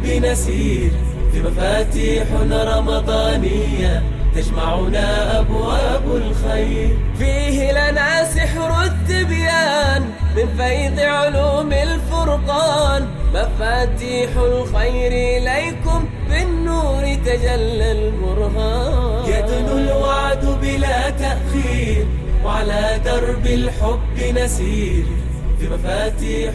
نسير في مفاتيح رمضانية تجمعنا أبواب الخير. فيه لنا سحر التبيان من فيض علوم الفرقان، مفاتيح الخير إليكم بالنور تجلى البرهان. يدنو الوعد بلا تأخير وعلى درب الحب نسير في مفاتيح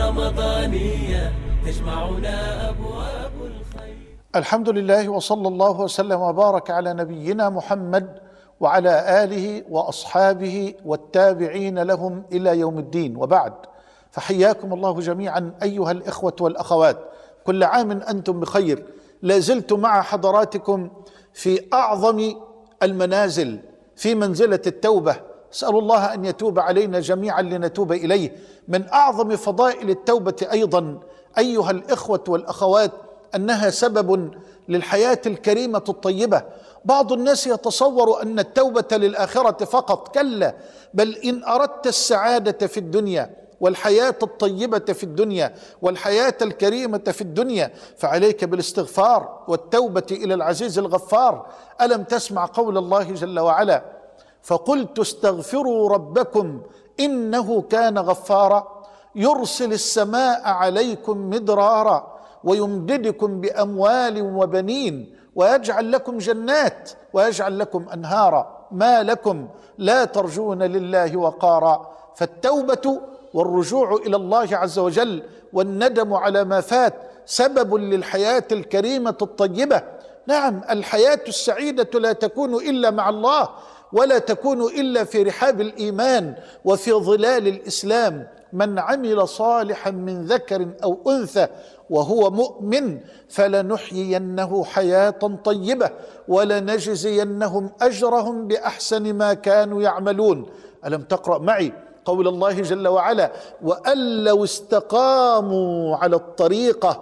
رمضانية تجمعنا أبواب الخير. الحمد لله، وصلى الله وسلم وبارك على نبينا محمد وعلى آله وأصحابه والتابعين لهم إلى يوم الدين، وبعد، فحياكم الله جميعا أيها الإخوة والأخوات، كل عام أنتم بخير. لازلت مع حضراتكم في أعظم المنازل، في منزلة التوبة. أسأل الله أن يتوب علينا جميعا لنتوب إليه. من أعظم فضائل التوبة أيضا أيها الإخوة والأخوات أنها سبب للحياة الكريمة الطيبة. بعض الناس يتصور أن التوبة للآخرة فقط، كلا، بل إن أردت السعادة في الدنيا والحياة الطيبة في الدنيا والحياة الكريمة في الدنيا فعليك بالاستغفار والتوبة إلى العزيز الغفار. ألم تسمع قول الله جل وعلا: فقلت استغفروا ربكم إنه كان غفارا يرسل السماء عليكم مدرارا ويمددكم بأموال وبنين ويجعل لكم جنات ويجعل لكم أنهارا ما لكم لا ترجون لله وقارا. فالتوبة والرجوع إلى الله عز وجل والندم على ما فات سبب للحياة الكريمة الطيبة. نعم، الحياة السعيدة لا تكون إلا مع الله، ولا تكون إلا في رحاب الإيمان وفي ظلال الإسلام. من عمل صالحا من ذكر أو أنثى وهو مؤمن فلنحيينه حياة طيبة ولنجزينهم أجرهم بأحسن ما كانوا يعملون. ألم تقرأ معي قول الله جل وعلا: وأن لو استقاموا على الطريقة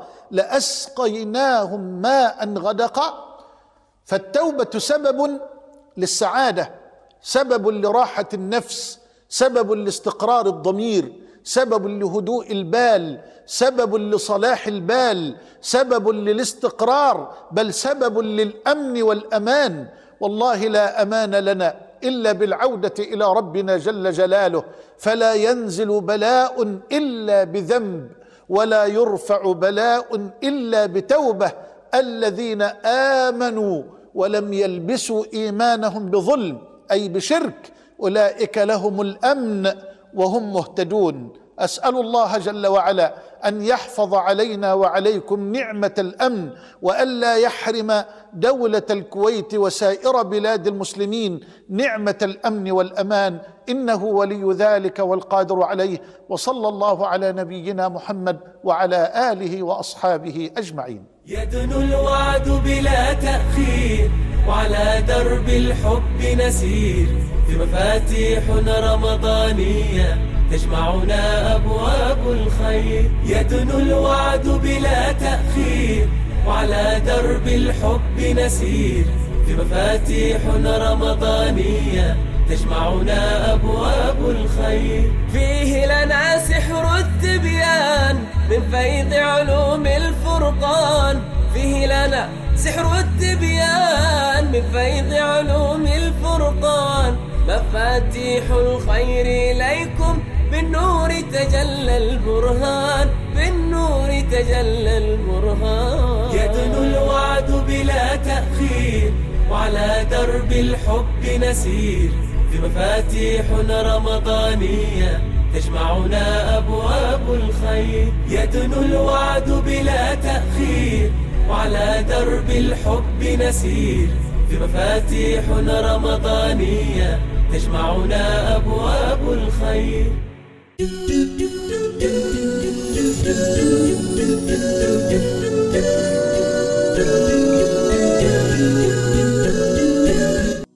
لأسقيناهم ماء غدقا. فالتوبة سبب للسعادة، سبب لراحة النفس، سبب لاستقرار الضمير، سبب لهدوء البال، سبب لصلاح البال، سبب للاستقرار، بل سبب للأمن والأمان. والله لا أمان لنا إلا بالعودة إلى ربنا جل جلاله، فلا ينزل بلاء إلا بذنب ولا يرفع بلاء إلا بتوبة. الذين آمنوا ولم يلبسوا إيمانهم بظلم أي بشرك أولئك لهم الأمن وهم مهتدون. أسأل الله جل وعلا أن يحفظ علينا وعليكم نعمة الأمن، وألا يحرم دولة الكويت وسائر بلاد المسلمين نعمة الأمن والأمان، إنه ولي ذلك والقادر عليه. وصلى الله على نبينا محمد وعلى آله وأصحابه أجمعين. يدنو الوعد بلا تأخير وعلى درب الحب نسير في مفاتيح رمضانية تجمعنا أبواب الخير. يدنو الوعد بلا تأخير وعلى درب الحب نسير في مفاتيح رمضانية تجمعنا أبواب الخير. فيه لنا سحر التبيان من فيض علوم الفرقان، فيه لنا سحر التبيان من فيض علوم الفرقان، مفاتيح الخير إليكم بالنور تجلى البرهان، بالنور تجلى البرهان. يدنو الوعد بلا تأخير وعلى درب الحب نسير في مفاتيح رمضانية تجمعنا أبواب الخير. يدنو الوعد بلا تأخير وعلى درب الحب نسير في مفاتيح رمضانية تجمعنا أبواب الخير.